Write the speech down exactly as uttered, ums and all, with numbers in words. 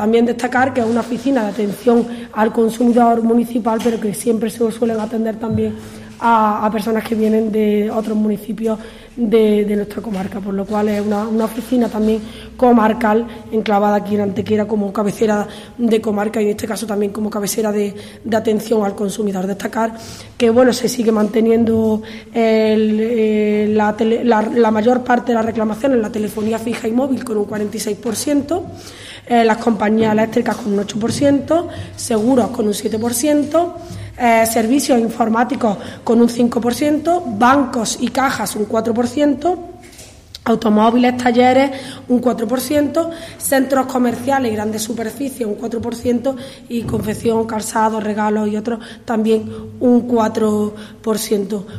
También destacar que es una oficina de atención al consumidor municipal, pero que siempre se suelen atender también a, a personas que vienen de otros municipios de, de nuestra comarca, por lo cual es una, una oficina también comarcal enclavada aquí en Antequera como cabecera de comarca y en este caso también como cabecera de, de atención al consumidor. Destacar que bueno, se sigue manteniendo el, eh, la, tele, la, la mayor parte de las reclamaciones en la telefonía fija y móvil con un cuarenta y seis por ciento, eh, las compañías eléctricas con un ocho por ciento, seguros con un siete por ciento, Eh, servicios informáticos con un cinco por ciento, bancos y cajas un cuatro por ciento, automóviles, talleres un cuatro por ciento, centros comerciales y grandes superficies un cuatro por ciento y confección, calzado, regalos y otros también un cuatro por ciento.